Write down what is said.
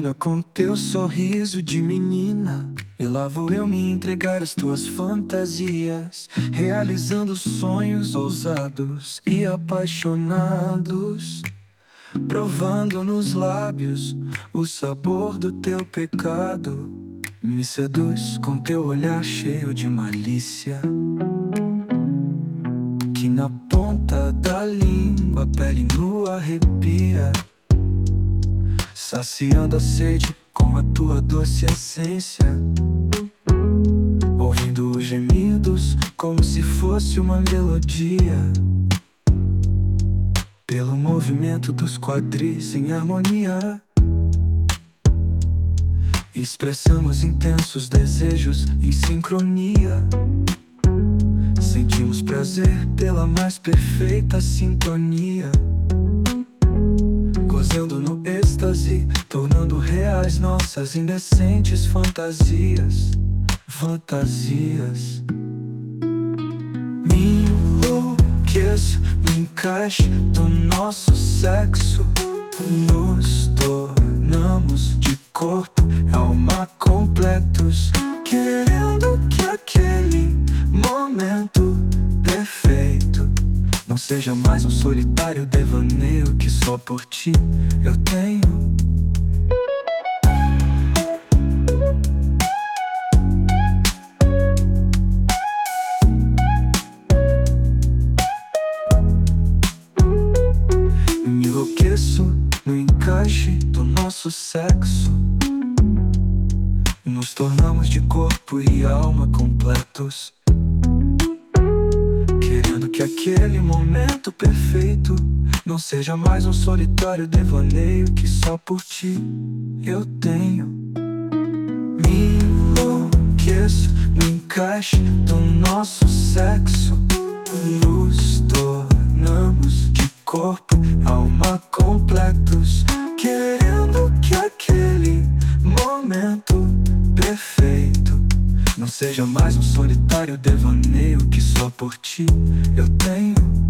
ilumina com teu sorriso de menina. E lá vou eu me entregar às tuas fantasias, realizando sonhos ousados e apaixonados, provando nos lábios o sabor do teu pecado. Me seduz com teu olhar cheio de malícia, que na ponta da língua a pele nua arrepia, saciando a sede com a tua doce essência, ouvindo os gemidos como se fosse uma melodia, pelo movimento dos quadris em harmonia. Expressamos intensos desejos em sincronia, sentimos prazer pela mais perfeita sintonia, gozando no êxtase, tornando reais nossas indecentes fantasias. Fantasias. Me enlouqueço no encaixe do nosso sexo. Nos tornamos de corpo e alma completos, querendo que aquele momento perfeito não seja mais um solitário devaneio que só por ti eu tenho. Me enlouqueço no encaixe do nosso sexo. Nos tornamos de corpo e alma completos, querendo que aquele momento perfeito não seja mais um solitário devaneio que só por ti eu tenho. Me enlouqueço no encaixe do nosso sexo. Nos tornamos de corpo, alma completos, querendo que aquele momento perfeito não seja mais um solitário devaneio que só por ti eu tenho.